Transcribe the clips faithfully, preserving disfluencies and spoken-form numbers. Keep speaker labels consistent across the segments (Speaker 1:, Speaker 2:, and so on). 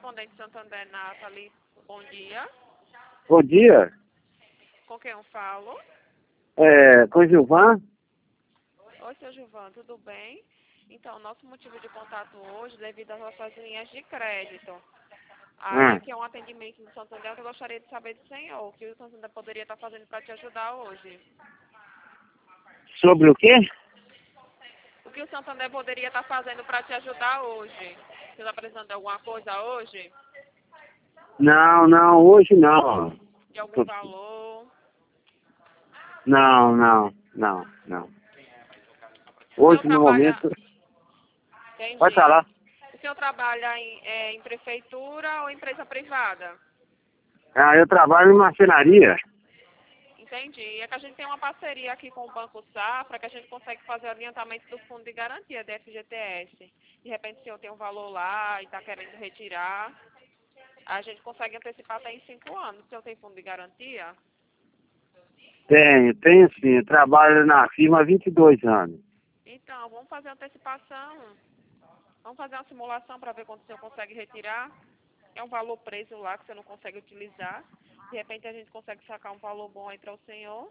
Speaker 1: correspondente Santander, Nathalie. Bom dia.
Speaker 2: Bom dia.
Speaker 1: Com quem eu falo?
Speaker 2: É, com Gilvan?
Speaker 1: Oi, seu Gilvan, tudo bem? Então, nosso motivo de contato hoje, devido às nossas linhas de crédito. Aí,
Speaker 2: Hum.
Speaker 1: aqui é um atendimento do Santander, que eu gostaria de saber do senhor, o que o Santander poderia estar fazendo para te ajudar hoje.
Speaker 2: Sobre o quê?
Speaker 1: O que o Santander poderia estar fazendo para te ajudar hoje? Você está precisando de alguma coisa hoje?
Speaker 2: Não, não, hoje não.
Speaker 1: De algum valor?
Speaker 2: Não, não, não, não.
Speaker 1: O senhor
Speaker 2: Hoje, no
Speaker 1: trabalha...
Speaker 2: momento...
Speaker 1: Entendi.
Speaker 2: Pode falar.
Speaker 1: O senhor trabalha em, é, em prefeitura ou empresa privada?
Speaker 2: Ah, eu trabalho em marcenaria.
Speaker 1: Entendi. É que a gente tem uma parceria aqui com o Banco Safra, que a gente consegue fazer o adiantamento do fundo de garantia da F G T S. De repente, o senhor tem um valor lá e está querendo retirar, a gente consegue antecipar até em cinco anos. O senhor tem fundo de garantia?
Speaker 2: Tenho, tenho sim. Eu trabalho na firma há vinte e dois anos.
Speaker 1: Então, vamos fazer a antecipação. Vamos fazer uma simulação para ver quanto o senhor consegue retirar. É um valor preso lá que você não consegue utilizar. De repente, a gente consegue sacar um valor bom aí para o senhor.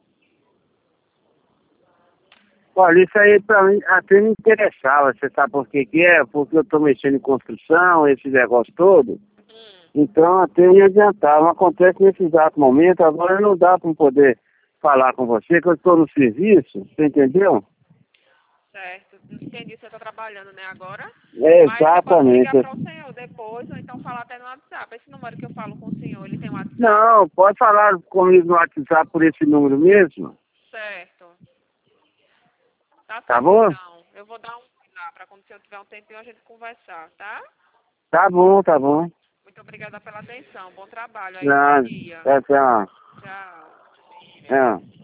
Speaker 2: Olha, isso aí pra mim até me interessava. Você sabe por que que é? Porque eu estou mexendo em construção, esse negócio todo.
Speaker 1: Hum,
Speaker 2: Então até me adiantava. Acontece nesse exato momento, agora não dá para poder falar com você, que eu estou no serviço, você entendeu?
Speaker 1: certo. Entendi, você está trabalhando, né, agora?
Speaker 2: É,
Speaker 1: Mas eu posso ligar
Speaker 2: exatamente.
Speaker 1: para o senhor depois, ou então falar até no WhatsApp. Esse número que eu falo com o senhor, ele tem WhatsApp?
Speaker 2: Não, pode falar comigo no WhatsApp por esse número mesmo,
Speaker 1: Certo. Tá
Speaker 2: tá
Speaker 1: certo,
Speaker 2: bom?
Speaker 1: então. Eu vou dar um lá para quando o senhor tiver um tempinho a gente conversar, tá?
Speaker 2: Tá bom, tá bom.
Speaker 1: Muito obrigada pela atenção. Bom trabalho aí, um bom
Speaker 2: Não,
Speaker 1: dia.
Speaker 2: tchau, tchau.
Speaker 1: Tchau.
Speaker 2: Tchau.